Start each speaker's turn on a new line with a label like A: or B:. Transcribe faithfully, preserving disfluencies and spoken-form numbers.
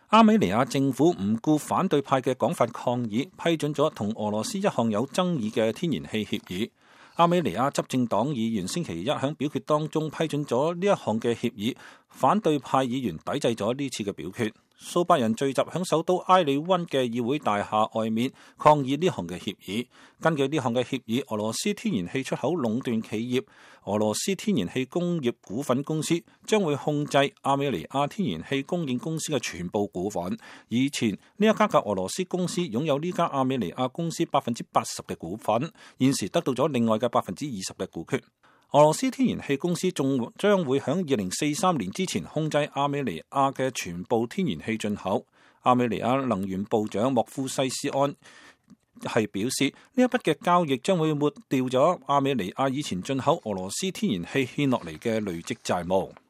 A: 阿美尼亞政府唔顧反對派嘅廣泛抗議，批准咗同俄羅斯一項有爭議嘅天然氣協議。阿美尼亞執政黨議員星期一喺表決當中批准咗呢一項嘅協議，反對派議員抵制咗呢次嘅表決。數百人聚集喺首都埃里溫嘅議會大廈外面抗議呢項嘅協議。根據呢項嘅協議，俄羅斯天然氣出口壟斷企業俄羅斯天然氣工業股份公司將會控制阿美尼亞天然氣供應公司嘅全部股份。以前呢一家嘅俄羅斯公司擁有呢家阿美尼亞公司百分之八十嘅股份，現時得到咗另外嘅百分之二十嘅股權。俄羅斯天然氣公司仲將會喺二零四三年之前控制阿美尼亞嘅全部天然氣進口。阿美尼亞能源部長莫夫西斯安係表示，呢一筆嘅交易將會抹掉咗阿美尼亞以前進口俄羅斯天然氣欠落嚟嘅累積債務。